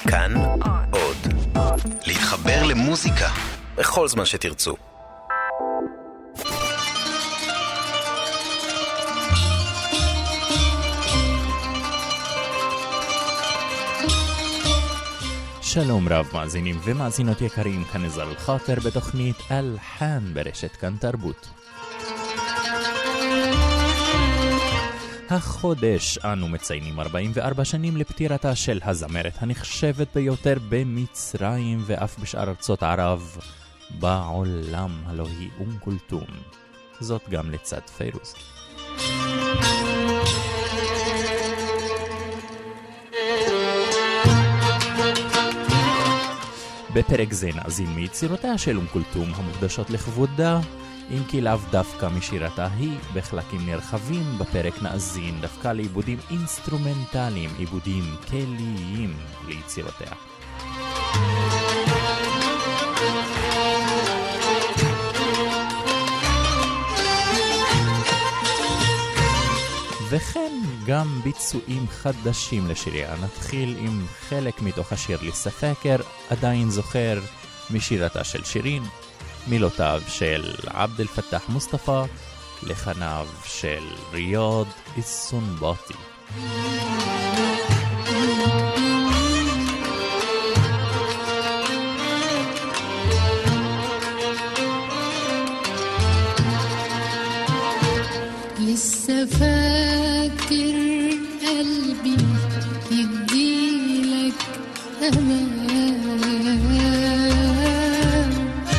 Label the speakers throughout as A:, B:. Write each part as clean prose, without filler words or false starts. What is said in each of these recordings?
A: כאן עוד. להתחבר למוזיקה בכל זמן שתרצו.
B: שלום רב מאזינים ומאזינות יקרים, כאן נזל חאטר בתוכנית אלחן ברשת כאן תרבות. החודש אנו מציינים 44 שנים לפטירתה של הזמרת הנחשבת ביותר במצרים ואף בשאר ארצות ערב בעולם, הלא היא כולתום. זאת גם לצד פיירוז. בפרק זה נאזין מיצירותיה של כולתום המוקדשות לכבודה, אם כי לאו דווקא משירתה היא. בחלקים נרחבים בפרק נאזין דווקא לעיבודים אינסטרומנטליים, עיבודים כליים ליצירותיה. וכן גם ביצועים חדשים לשיריה. נתחיל עם חלק מתוך השיר לספקר, עדיין זוכר, משירתה של שירין, מילותיו של עבד אל-פתח מוסטפא, לחניו של ריאד אל-סנבאטי.
C: لسه فاكر قلبي يديلك أمان،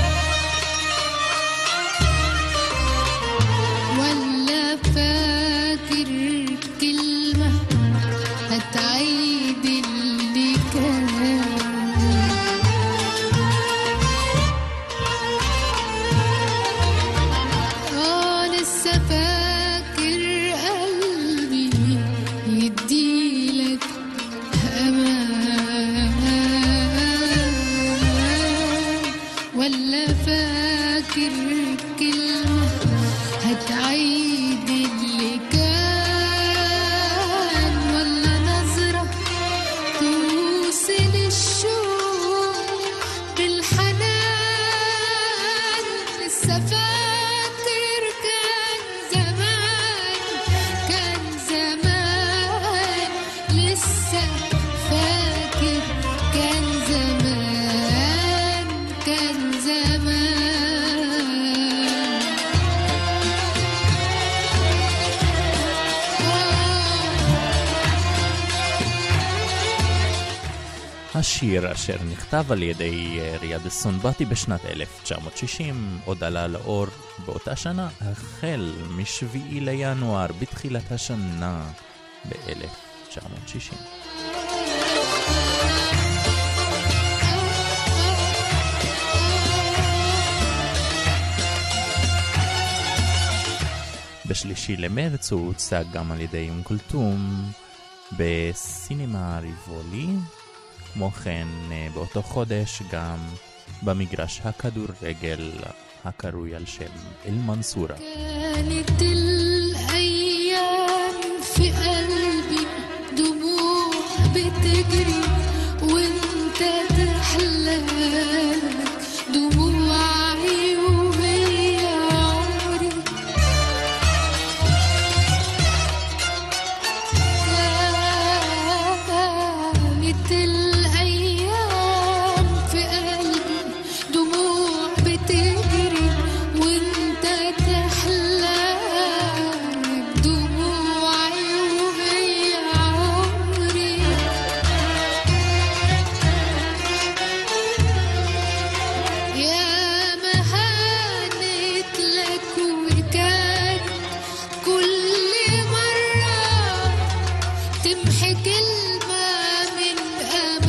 C: ولا فاكر كلمة هتعيد اللي كان؟ لسه فاكر يديلك أمان، ولا فاكر كلمة هتعيد اللي كان؟ ولا نظرة توصل الشوق بالحنان؟ لسه فاكر كان زمان، كان زمان، لسه فاكر كان زمان، كان زمان.
B: השיר אשר נכתב על ידי ריאד אל-סנבאטי בשנת 1960 עוד עלה לאור באותה שנה, החל מ7 לינואר בתחילת השנה ב-1960. ב3 למרץ הוא הוצג גם על ידי כולתום בסינמה ריבולי, כמו כן באותו חודש גם במגרש הכדורגל הקרוי על שם אל-מנסורה.
C: كانت الأيام في قلبي دموع بتجري وانت تحلالك دموعي وهي عمري. كانت الأيام في قلبي دموع بتجري وانت تحلالك دموعي وهي عمري. يا ما هانت لك وكان كل مرة تمحي كلمة من أمل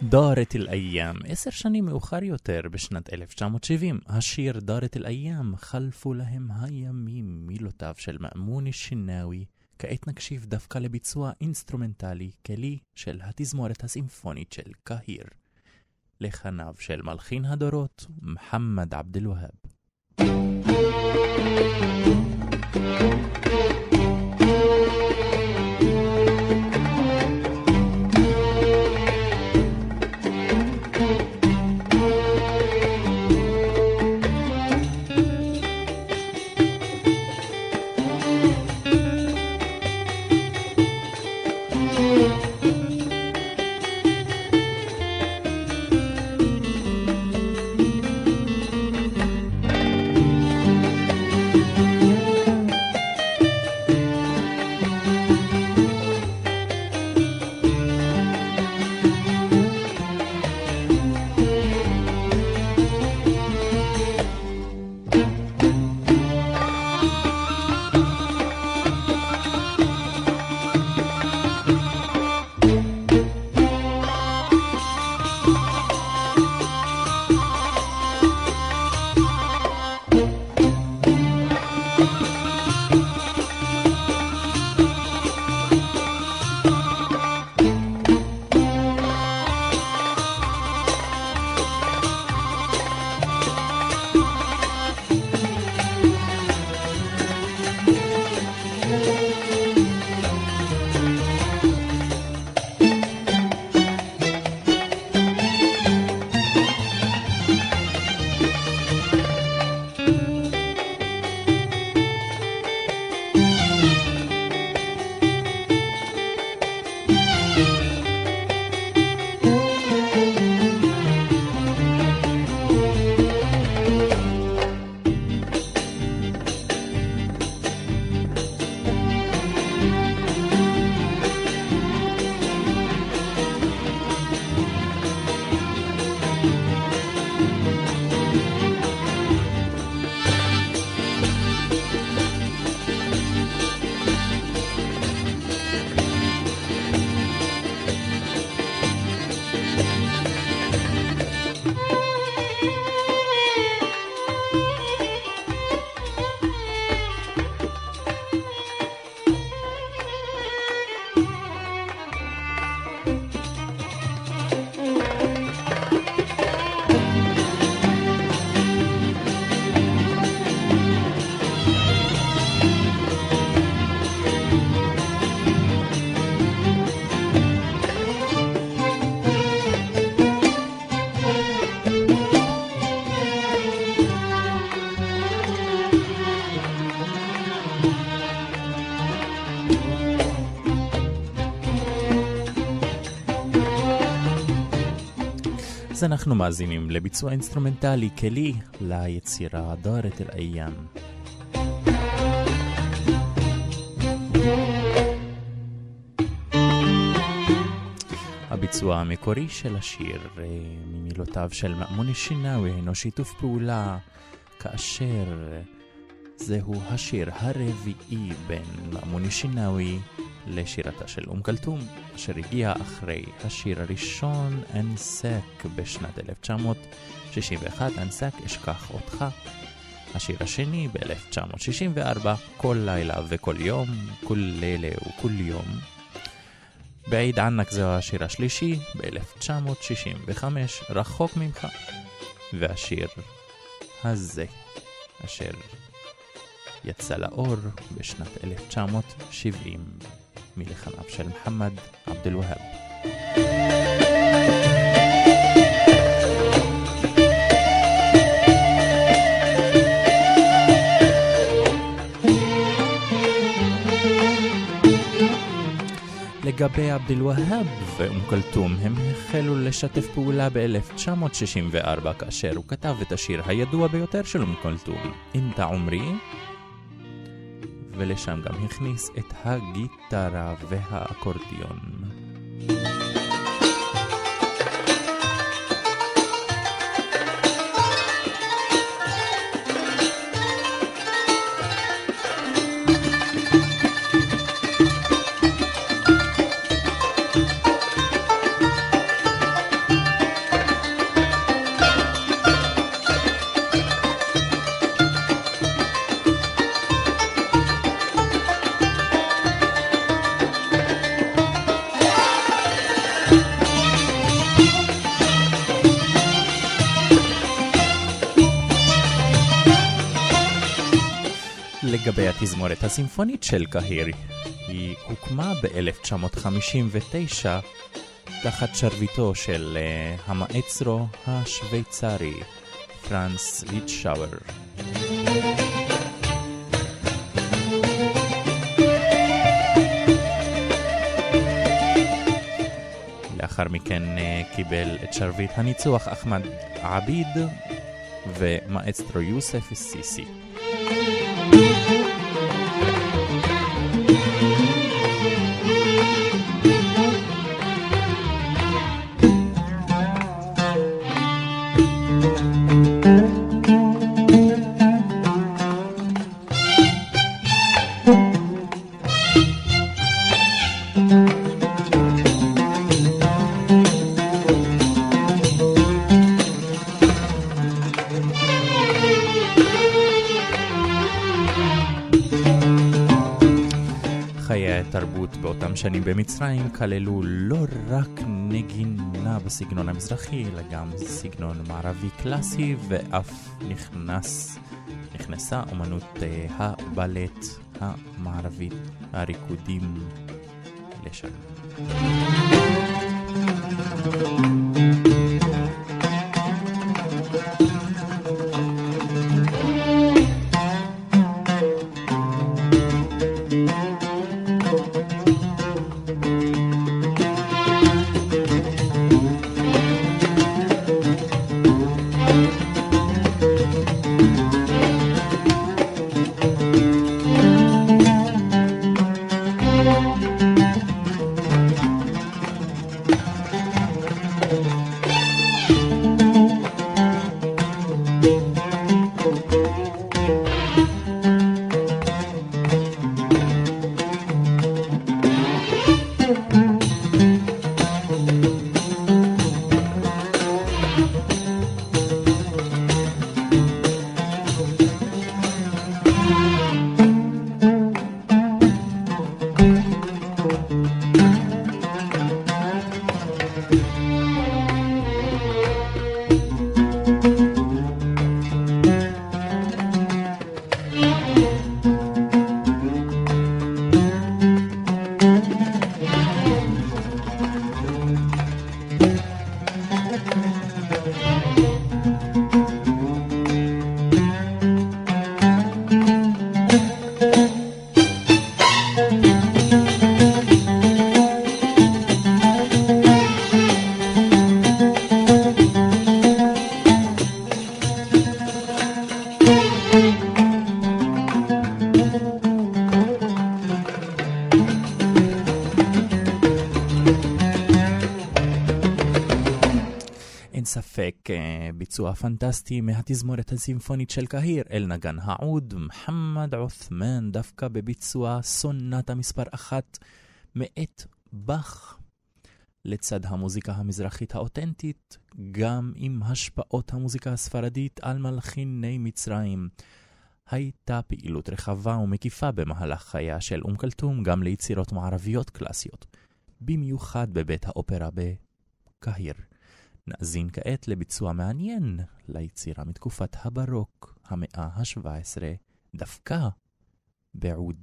B: דארת אל-איאם, 10 שנים מאוחר יותר, בשנת 1970, השיר דארת אל-איאם, חלפו להם הימים, מילותיו של מאמון אל-שנאוי. כעת נקשיב דווקא לביצוע אינסטרומנטלי כלי של התזמורת הסימפונית של קהיר, לחניו של מלחין הדורות, מוחמד עבד אל-והאב. אז אנחנו מאזינים לביצוע אינסטרומנטלי כלי ליצירה דארת אל-איאם. הביצוע המקורי של השיר ממילותיו של מאמון אל-שנאוי הינו שיתוף פעולה, כאשר זהו השיר הרביעי בין מאמון אל-שנאוי לשירתה של כלתום, אשר הגיע אחרי השיר הראשון אנסק בשנת 1961, אנסק אשכח אותך. השיר השני ב-1964, כל לילה וכל יום, כל לילה וכל יום. בעיד ענק זהו השיר השלישי ב-1965, רחוק ממך. והשיר הזה, אשר יצא לאור בשנת 1970, מלחניו של מוחמד עבד אל-והאב. לגבי עבד אל-והאב כלתום, הם החלו לשתף פעולה ב-1964, כאשר הוא כתב את השיר הידוע ביותר של כלתום, אינתה עומרי, ולשם גם הכניס את הגיטרה והאקורדיון. לגבי התזמורת הסימפונית של קהיר, היא הוקמה ב-1959 תחת שרביטו של המאצרו השוויצרי פרנס ליטשאואר. לאחר מכן קיבל את שרביט הניצוח אחמד עביד ומאצטרו יוסף סיסי. באותם שנים במצרים כללו לא רק נגינה בסגנון המזרחי, אלא גם סגנון מערבי קלאסי, ואף נכנסה אומנות הבלט המערבית, הריקודים לשם. ביצוע פנטסטי מהתזמורת הסימפונית של קהיר, אל נגן העוד מוחמד עות'מן, דווקא בביצוע סונטה מספר 1 מאת באך, לצד המוזיקה המזרחית האותנטית, גם עם השפעות המוזיקה הספרדית על מלחיני מצרים. הייתה פעילות רחבה ומקיפה במהלך חייה של כלתום גם ליצירות מערביות קלאסיות, במיוחד בבית האופרה בקהיר. נאזין כעת לביצוע מעניין ליצירה מתקופת הברוק, המאה ה-17, דווקא בעוד.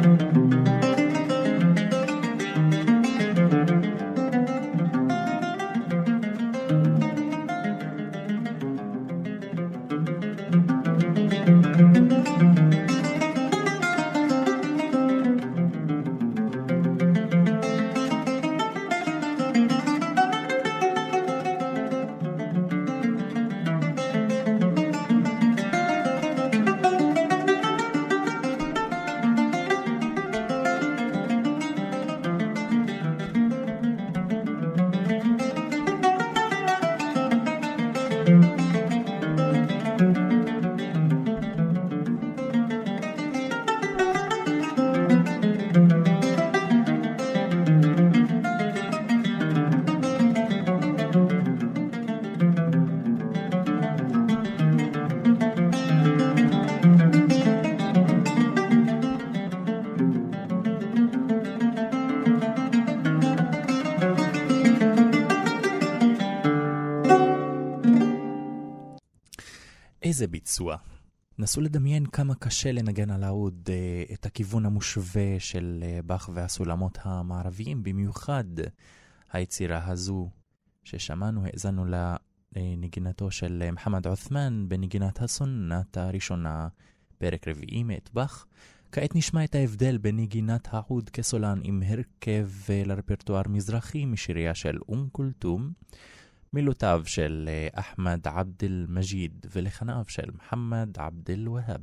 B: איזה ביצוע. נסו לדמיין כמה קשה לנגן על העוד את הכיוון המושווה של באך והסולמות המערביים, במיוחד היצירה הזו ששמענו, האזנו לנגינתו של מוחמד עות'מן בנגינת הסונטה הראשונה, פרק רביעי מאת באך. כעת נשמע את ההבדל בנגינת העוד כסולן עם הרכב לרפרטואר מזרחי משיריה של כולתום, מילותיו של אחמד עבד אל-מג'יד ולחניו של מוחמד עבד אל-והאב.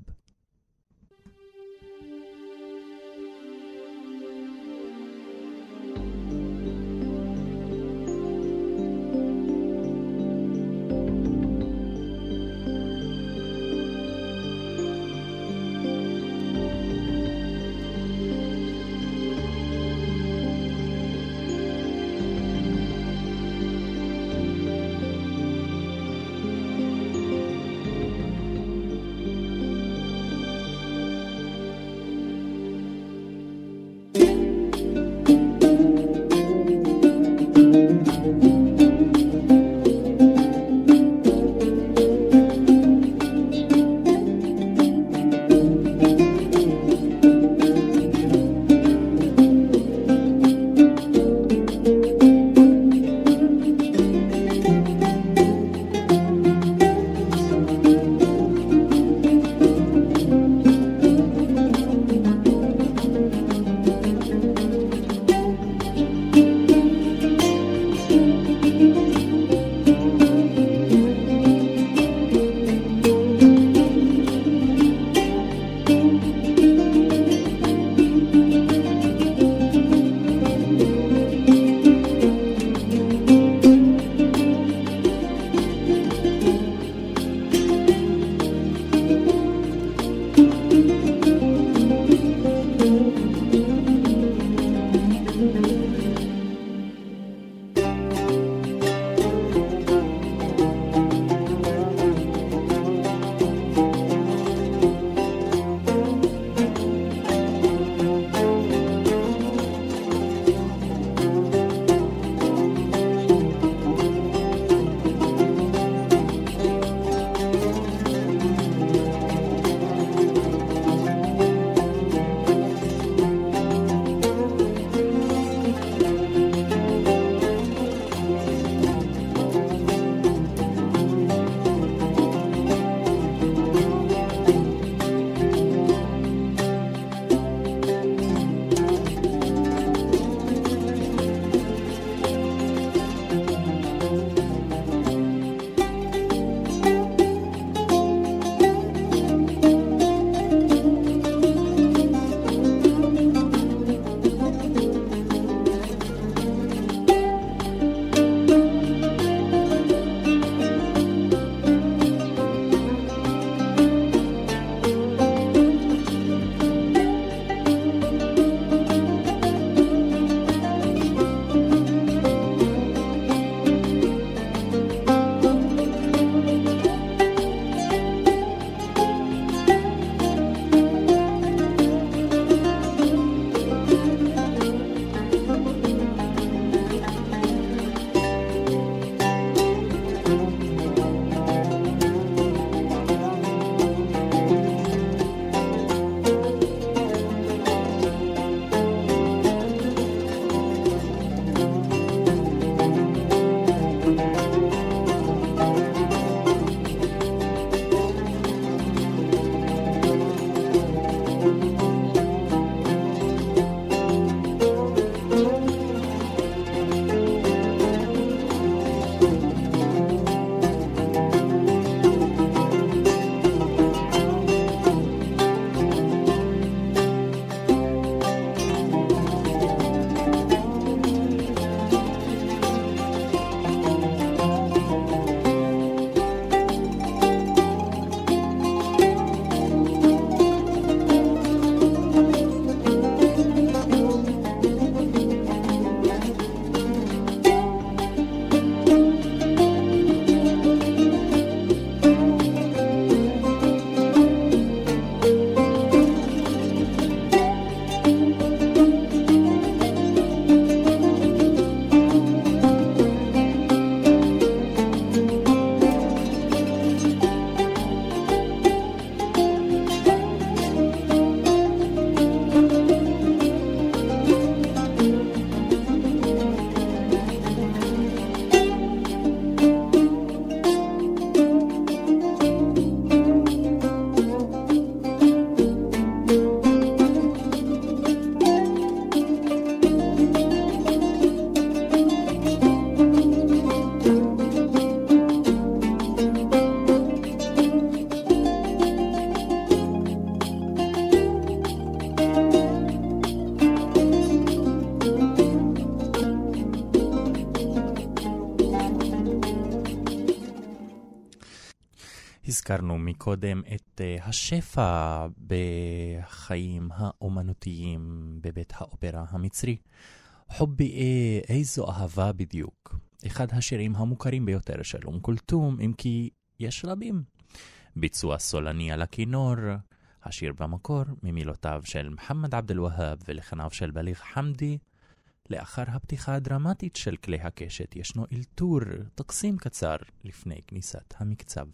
B: הזכרנו מקודם את השפע בחיים האומנותיים בבית האופרה המצרי. חובי איזו אהבה בדיוק. אחד השירים המוכרים ביותר של כולתום, אם כי יש רבים. ביצוע סולני על הכינור, השיר במקור ממילותיו של מוחמד עבד אל-והאב ולחניו של בליג חמדי. לאחר הפתיחה הדרמטית של כלי הקשת ישנו אלתור, תקסים קצר לפני כניסת המקצב.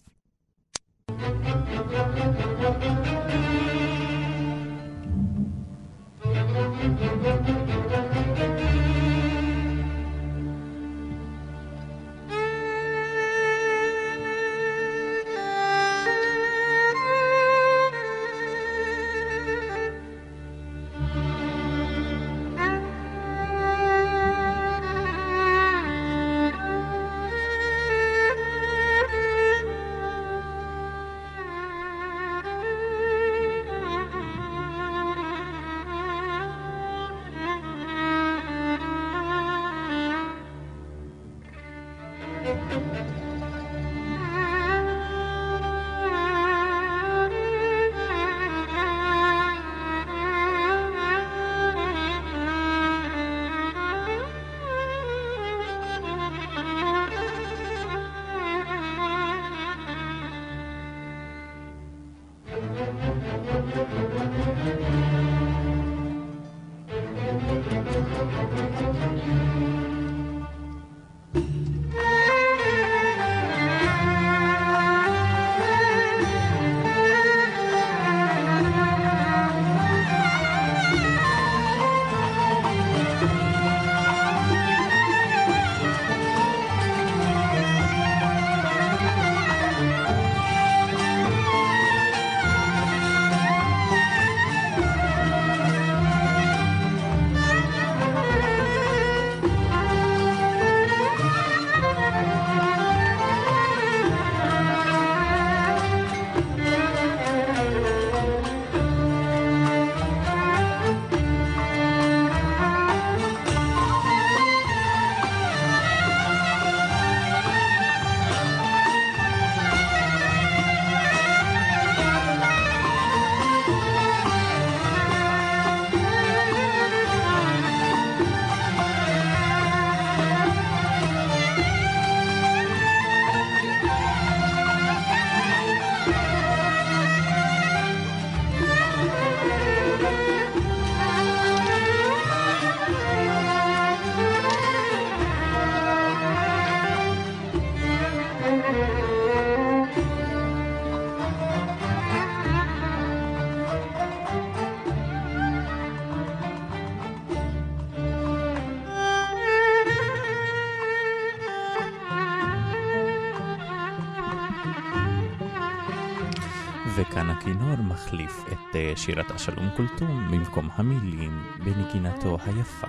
B: וכאן הכינור מחליף את שירתה של כולתום במקום המילים בנגינתו היפה.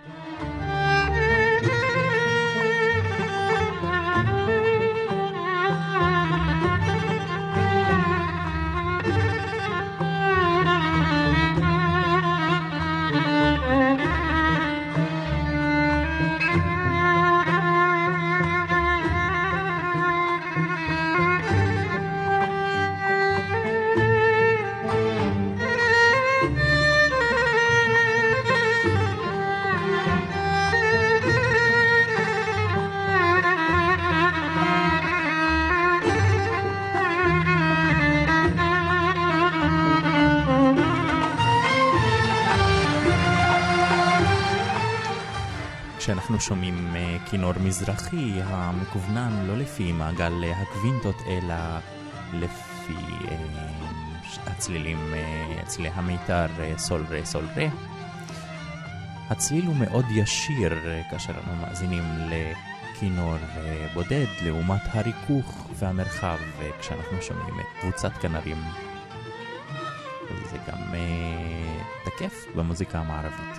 B: כשאנחנו שומעים כינור מזרחי המכוונן לא לפי מעגל הקווינטות אלא לפי הצלילים, צלילי המיתר סול רה סול רה. הצליל הוא מאוד ישיר כאשר אנחנו מאזינים לכינור בודד לעומת הריכוך והמרחב כשאנחנו שומעים את קבוצת כנרים. זה גם תקף במוזיקה המערבית.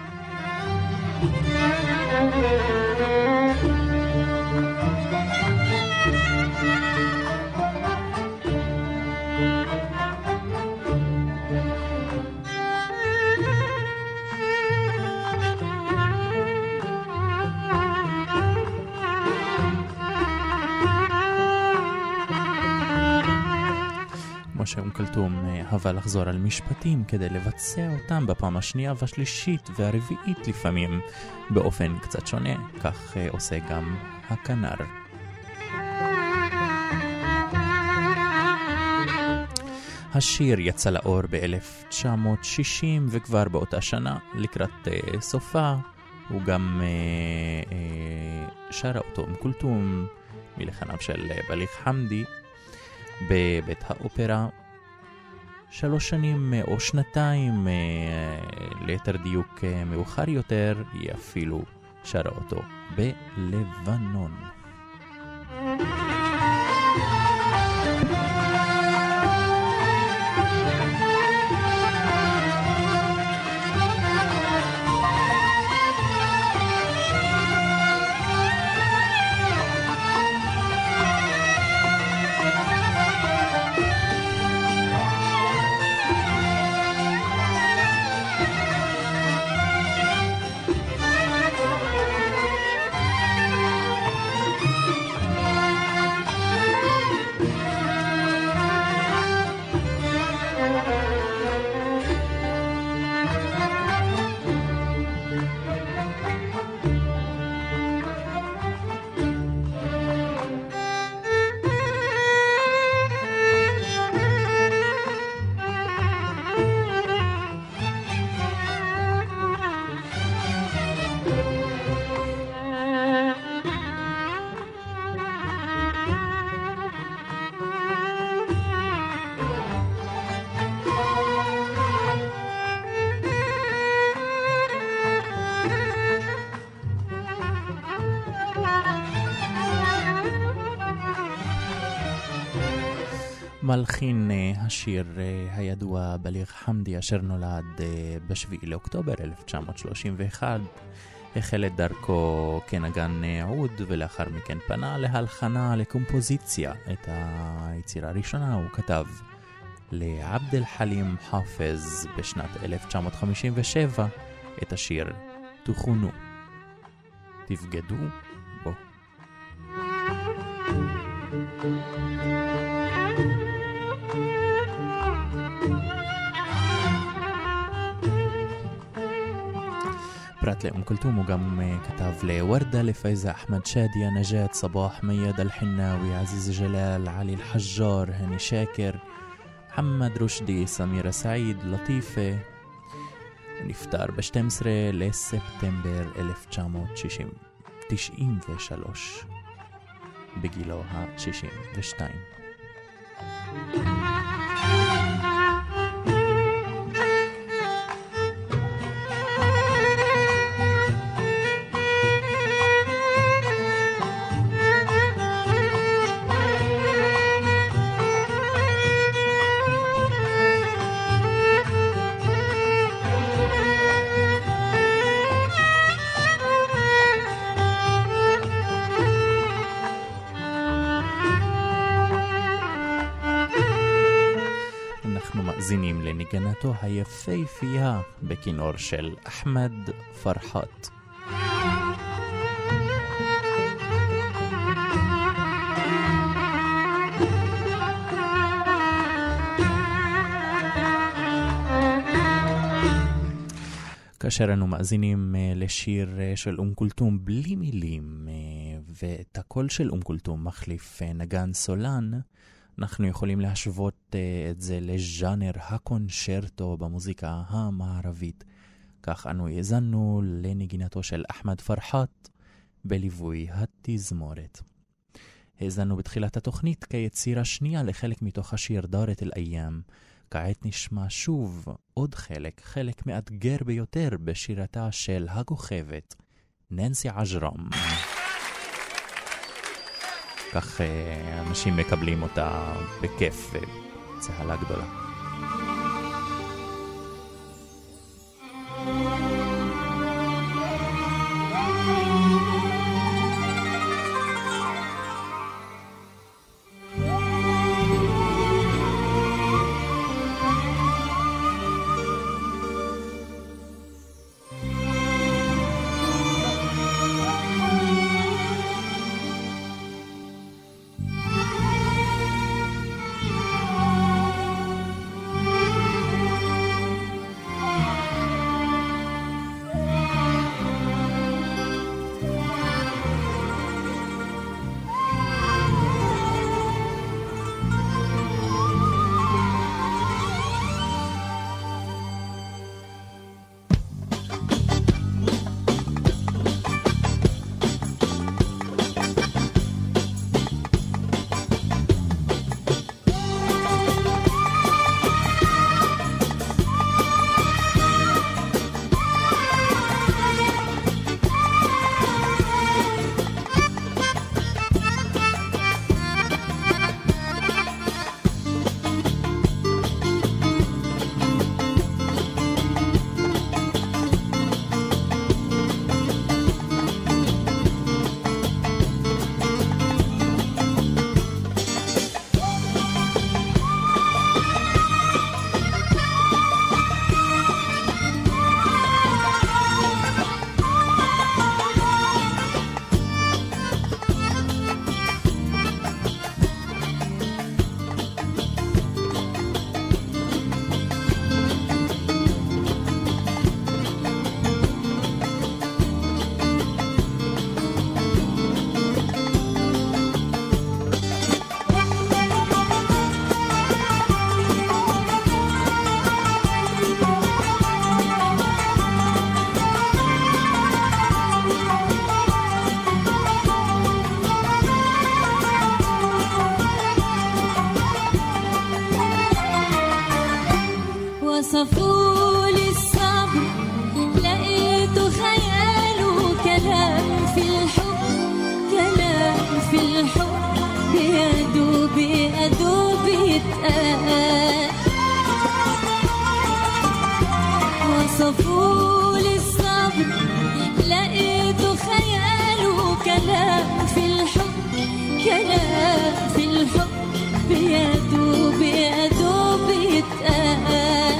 B: שאום כלתום אהבה לחזור על משפטים כדי לבצע אותם בפעם השנייה והשלישית והרביעית לפעמים באופן קצת שונה, כך עושה גם הכנר. השיר יצא לאור ב-1960 וכבר באותה שנה לקראת סופה הוא גם שרה אותו אום כלתום מלחניו של בליג חמדי בבית האופרה. 3 שנים או שנתיים ליתר דיוק מאוחר יותר היא אפילו שרה אותו בלבנון. מלחין השיר הידוע בליג חמדי אשר נולד ב7 לאוקטובר 1931 החל את דרכו כנגן עוד ולאחר מכן פנה להלחנה לקומפוזיציה. את היצירה הראשונה הוא כתב לעבד אל-חלים חאפז בשנת 1957 את השיר תוכונו, תבגדו בו. פרט לאום כלתום הוא גם כתב לוורדה, לפייזה אחמד שאדיה, נג'את صباح, מייד אל-חנאווי, עזיז ג'לال, עלי אל-חג'אר, הני שאקר, محمد רושדי, סמירה סעיד, לטיפה. נפטר ב-12 לספטמבר 1993 בגילו ה-62. מאזינים לניגנתו היפהפייה בכינור של אחמד פרחאת. כאשר אנו מאזינים לשיר של אום כלתום בלי מילים ואת הקול של אום כלתום מחליף נגן סולן, אנחנו יכולים להשוות את זה לז'אנר הקונצ'רטו במוזיקה המערבית. כך אנו האזנו לנגינתו של אחמד פרחאת בליווי התזמורת. האזנו בתחילת התוכנית כיצירה שנייה לחלק מתוך השיר דארת אל-אייam. כעת נשמע שוב עוד חלק מאתגר ביותר בשירתה של הכוכבת ננסי עג'רם. כך אנשים מקבלים אותה בכיף וצהלה גדולה.
D: وصفول الصبر لقيته خيال وكلام في الحب، كلام في الحب يدوب يدوب يتقال.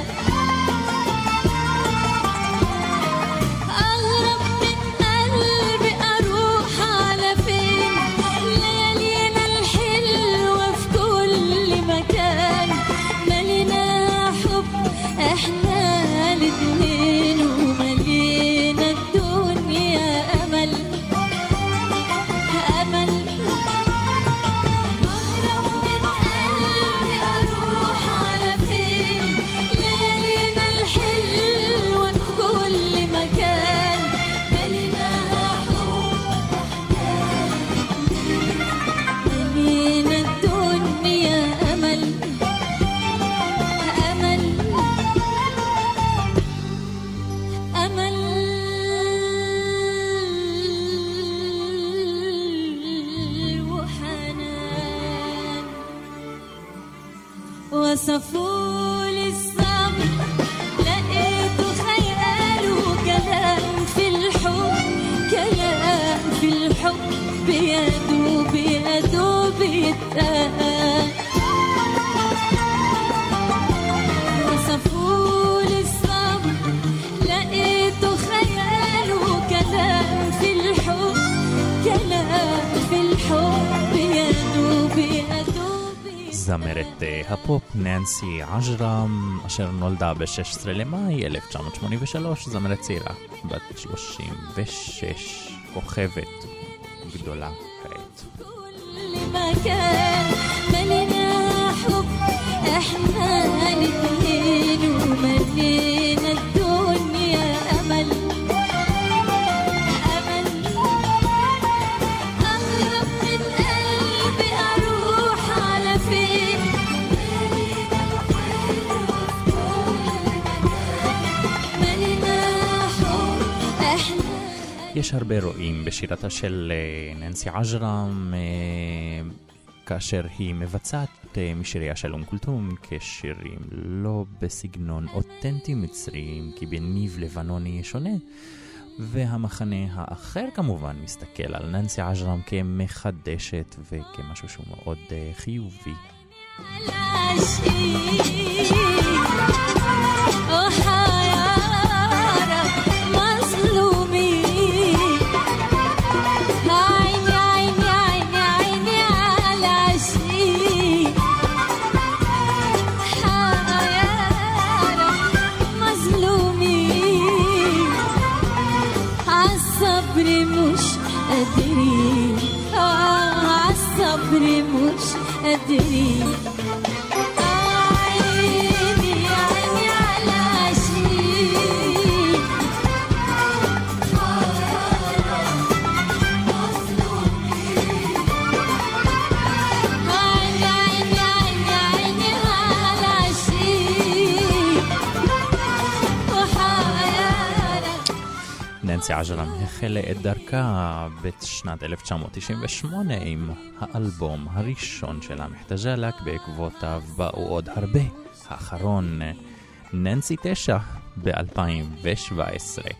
D: أغرب من قلبي أروح على فين، ليالينا الحلوة في كل مكان، ملينا حب احنا الاتنين وملينا الدنيا أمل أمل. أغرب من قلبي أروح على فين، ليالينا الحلوة في كل مكان، ملينا حب ملينا الدنيا أمل أمل أمل وحنان. وصفول الصبر لقيته خيال وكلام في الحب، كلام في الحب يدوب يدوب يتقال. وصفول الصبر لقيته خيال وكلام في الحب، كلام في الحب يدوب يدوب
B: זמרת הפופ ננסי עג'רם, אשר נולדה ב-16 למאי 1983, זמרת צעירה, בת 36, כוכבת גדולה כעת.
D: كل مكان ملينا حب احنا الاتنين وملينا الدنيا امل امل. اغرب من قلبي اروح على فين، ملينا حب احنا.
B: יש הרבה רואים בשירתה של ננסי עג'רם כאשר היא מבצעת משיריה של כולתום כשירים לא בסגנון אותנטי מצריים, כי בניב לבנוני שונה, והמחנה האחר כמובן מסתכל על ננסי עג'רם כמחדשת וכמשהו שהוא מאוד חיובי.
D: عالصبر مش قادرين، عيني عيني على عشيق، عيني عيني عيني عيني على عشيق وحياتك.
B: ננסי עג'רם החלה את דרכה בשנת 1998 עם האלבום הראשון שלה מחתג'לק, בעקבותיו באו עוד הרבה, האחרון ננסי 9 ב-2017.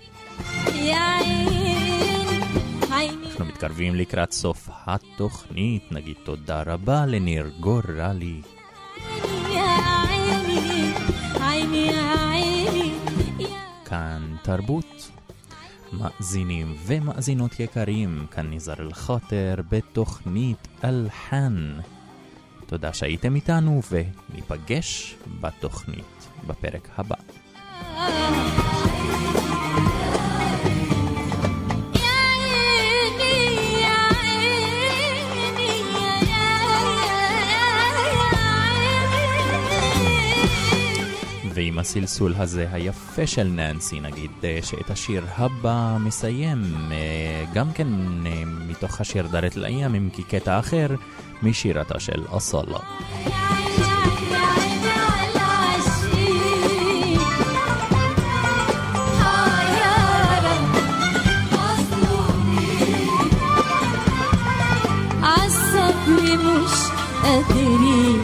B: אנחנו מתקרבים לקראת סוף התוכנית, נגיד תודה רבה לניר גורלי. כאן תרבות, מאזינים ומאזינות יקרים, כאן ניזר אל-חוטר בתוכנית אלחן. תודה שהייתם איתנו וניפגש בתוכנית בפרק הבא. ועם הסלסול הזה היפה של ננסי נגיד שאת השיר הבא מסיים גם כן מתוך השיר דרת לאיים עם קטע אחר משירתה של אסלה.
D: عالصبر مش قادرين،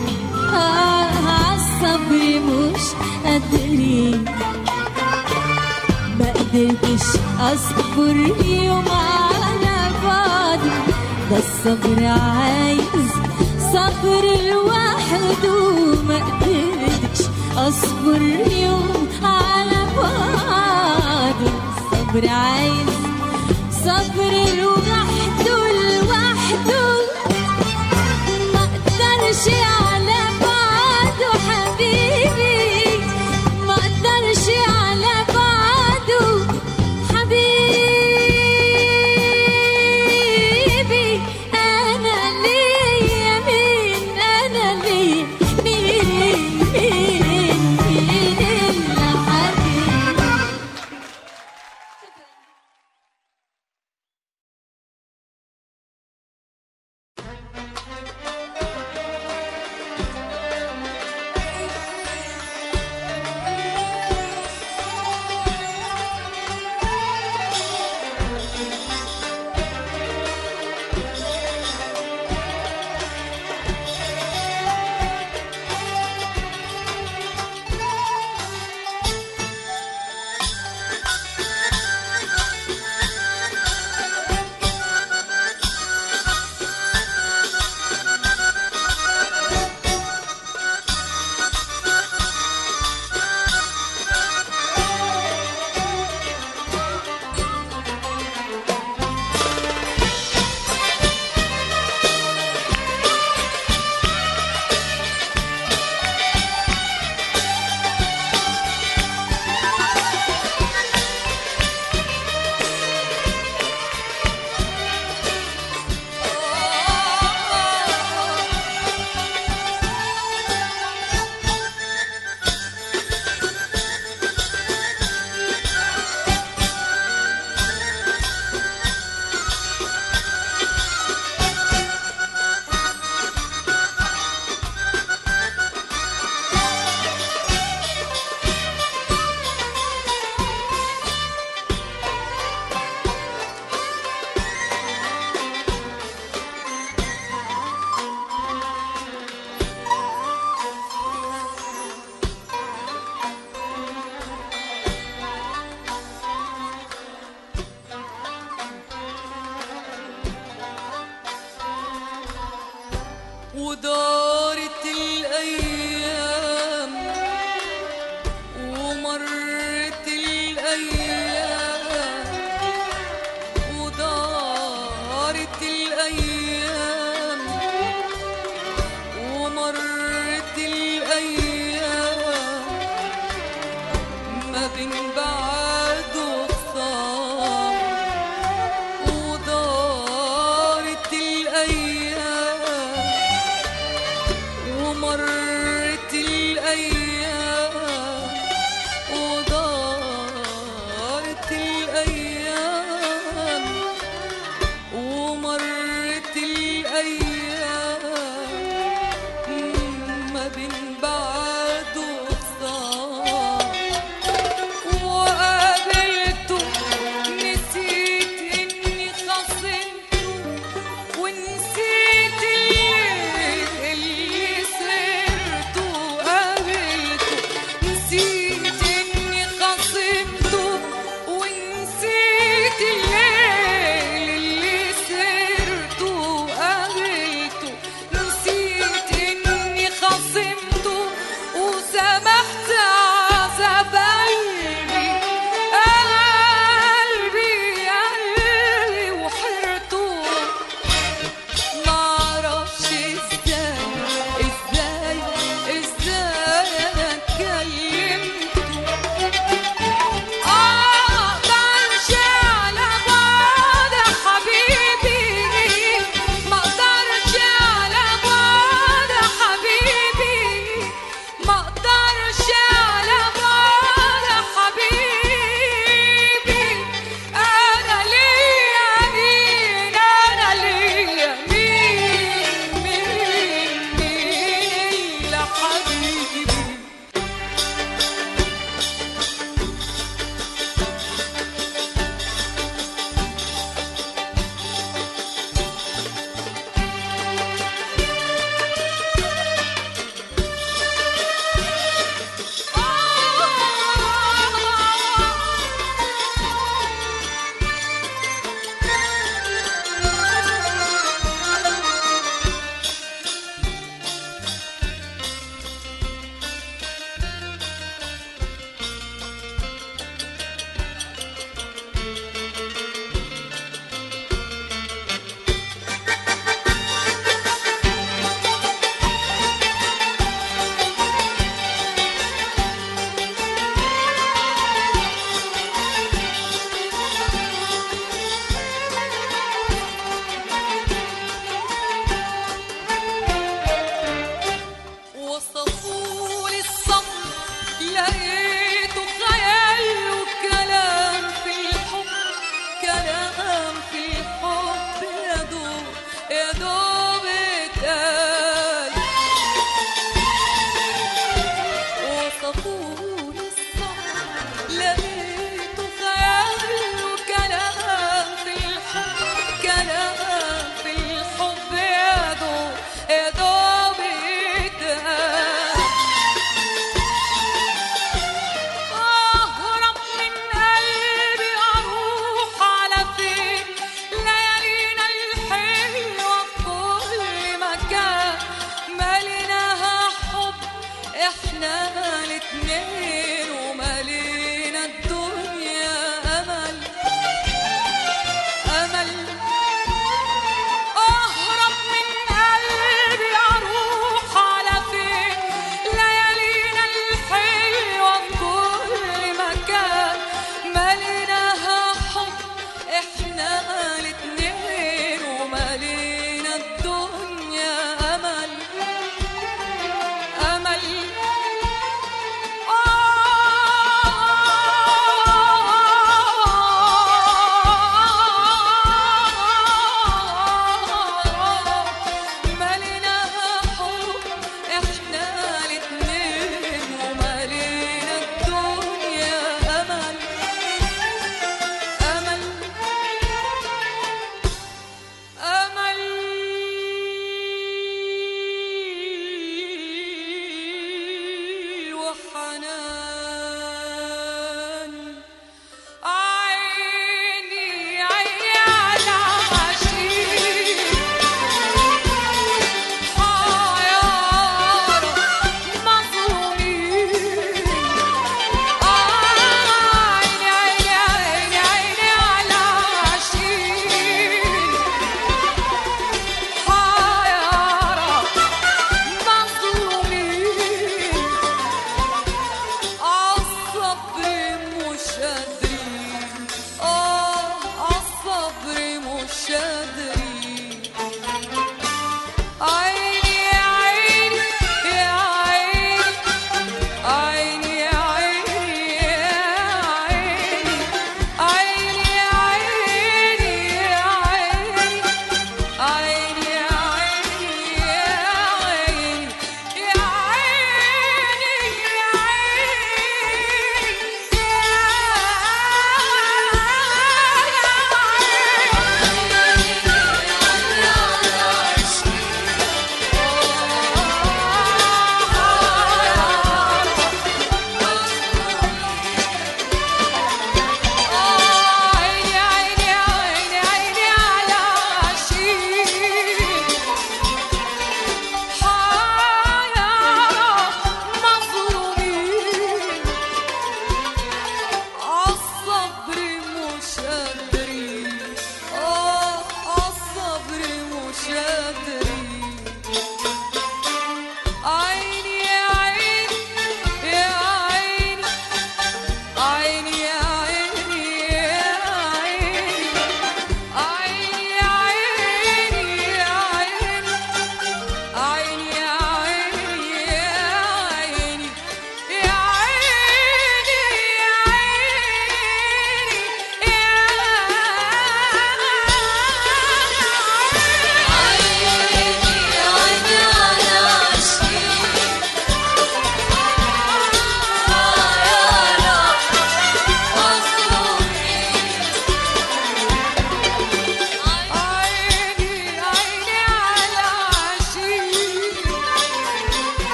D: عالصبر مش قادرين، ما قدرتش اصبر يوم على بعضه. ده الصبر عايز صبر لوحده، ما قدرتش اصبر يوم على بعضه. الصبر عايز صبر لوحده لوحده، ما اقدرش على بعضه حبيبي، ما اقدرش على بعضه حبيبي. انا ليا مين، انا ليا مين، مين الا حبيبي.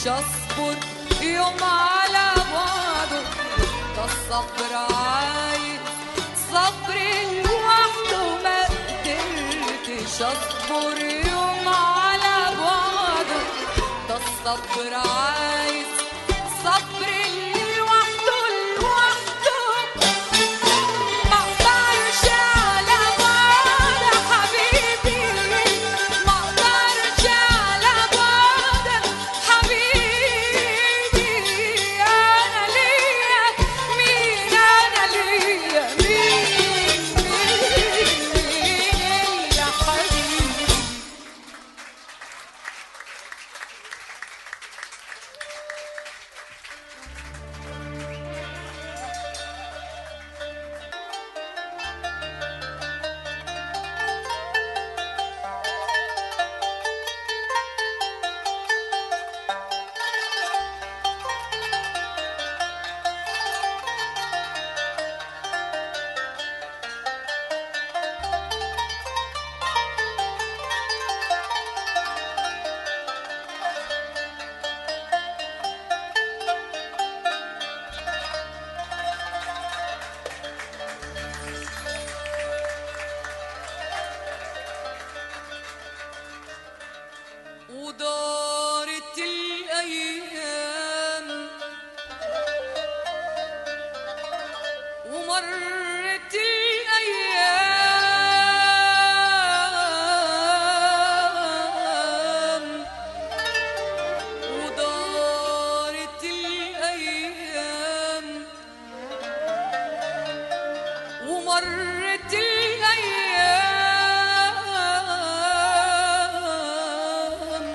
E: قدرتش اصبر يوم على بعضه، ده الصبر عايز صبر لوحده، ما قدرتش اصبر يوم على بعضه، ده الصبر عايز صبر لوحده لوحده. ما اقدرش على بعض حبيبي، ما اقدرش على بعض حبيبي، انا ليا مين، انا ليا مين يا حبيبي. ودارت الأيام ومرت الأيام، ودارت الأيام ومرت الأيام،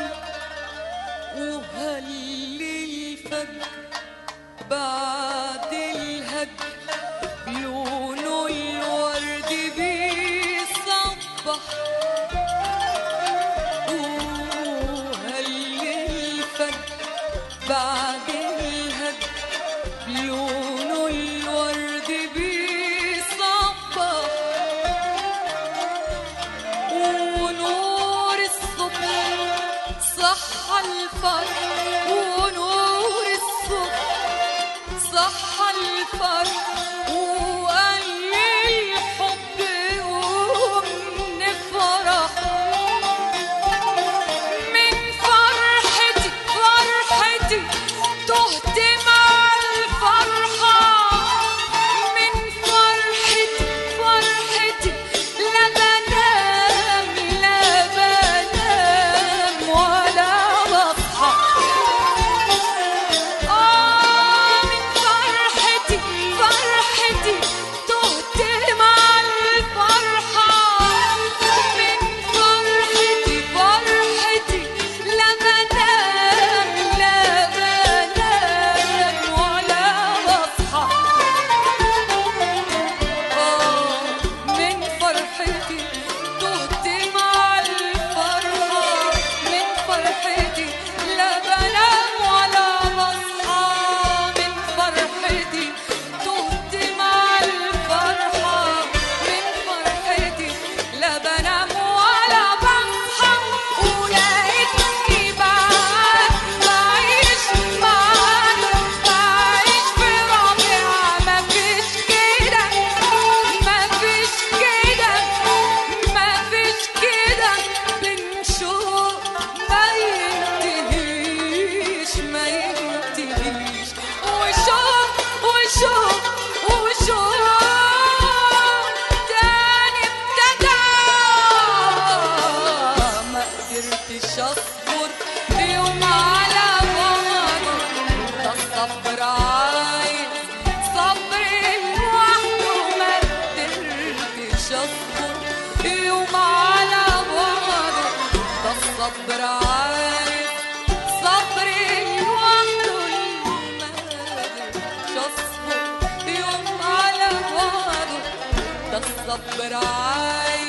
E: وهل الفجر بعد الهجر لونه الورد بيصبح، وهل الفجر بعد الهجر لونه الورد بيصبح، ونور الصبح صح الفرح، ونور الصبح صح الفرح، وقال الحب قوم نفرح، من فرحتي فرحتي تهت مع الفرحة، من فرحتي فرحتي لا بنام لا بنام ولا بصحى، من فرحتي فرحتي تهت مع الفرحة، من فرحتي فرحتي لا بنام لا بنام ولا بصحى، من فرحتي تهت مع الفرحة، من فرحتي لا بنام ولا بصحى، من فرحتي تهت مع الفرحة، من فرحتي لا بنام ولا بصحى، ولقيتني بعد بعيش معاك، بعيش في ربيع، مفيش كده مفيش كده مفيش كده، بنشوق ما ينتهيش ما ينتهيش، وشوق وشوق وشوق تاني ابتدى، ما قدرتش اصبر يوم على بعضه، ده الصبر عايز صبر لوحده، ما قدرتش اصبر يوم على بعضه، ده الصبر عايز صبر لوحده، ما قدرتش اصبر يوم على بعضه، ده الصبر عايز